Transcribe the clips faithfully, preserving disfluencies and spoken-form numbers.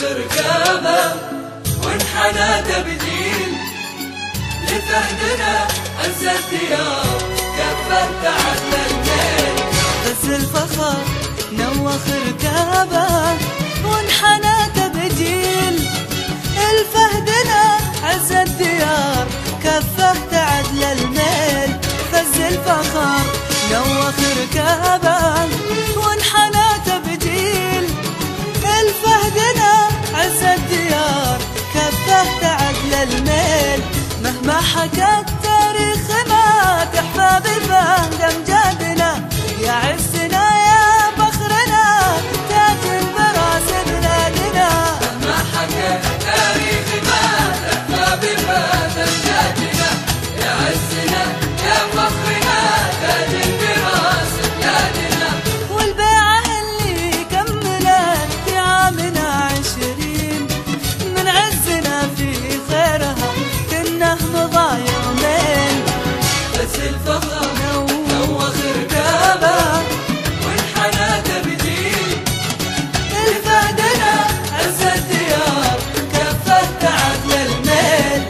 ركابه وانحنى تبديل لفهدنا عز الديار كفه تعدى الليل. بس الفخر نوخ ركابه وانحنى تبديل الفهدنا عز الديار كفه تعدل الميل. فز الفخر نوخ ركابه وانحنى تبديل الفهدنا عز الديار كفه تعدل الميل. مهما حكى التاريخ ما تحفى بفهد امجادنا يا عزنا يا فخرنا تاج براس بلادنا. مهما حكى التاريخ ما تحفى بفهد امجادنا يا عزنا يا فخرنا تاج براس بلادنا. والبيعة اللي كملت في عامنا عشرين من عزنا في خيرها كنا مضى يومين. بس الفخر نوخ ركابه وانحنى تبديل الفهدنا عز الديار كفه تعدل الميل.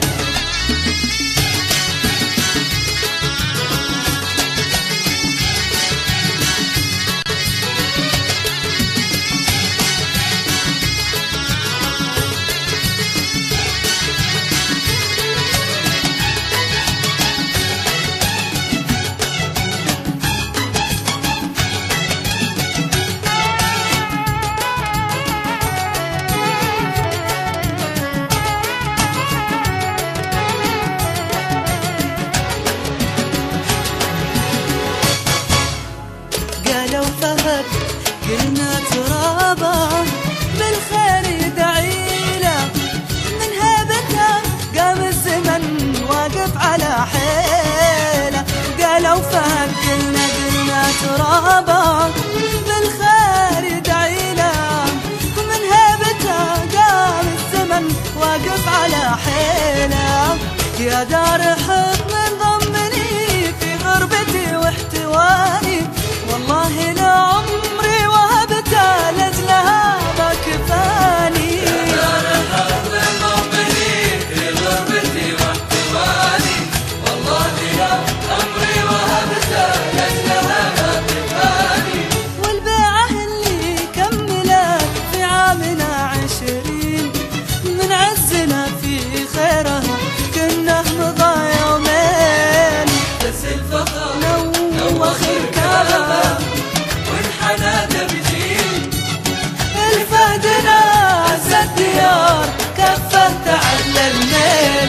قالوا فهد قلنا ترابه بالخير يدعيله من هيبته قام الزمن واقف على حيله. قالوا فهد قلنا قلنا ترابه بالخير يدعيله من هيبته قام الزمن واقف على حيله. يا دار حضن ضمني في غربتي واحتواني والله لا عمري وهبته لاجلها ما كفاني. يا دار الحضن ضمني في غربتي واحتواني والله لا عمري وهبته لاجلها ما كفاني. والبيعة اللي كملت في عامنا عشرين من عزنا في خيرها كنا مضى يومين. بس الفخر نوخ ركابه وانحنى تبديل الفهدنا عز الديار كفه تعدل الميل.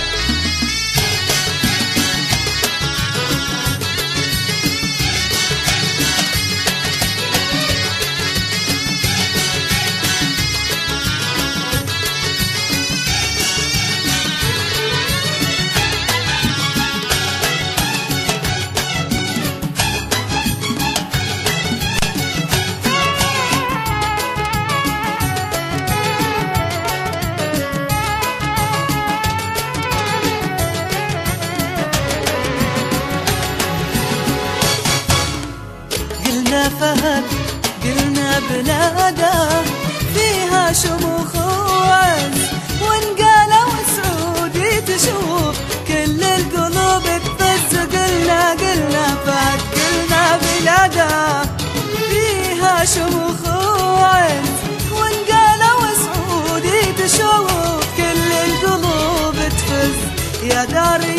قلنا فهد قلنا بلاده فيها شموخ وعز وانقالوا سعودي تشوف كل القلوب تفز. قلنا قلنا فهد قلنا بلاده فيها شموخ وعز وانقالوا سعودي تشوف كل القلوب تفز. يا دار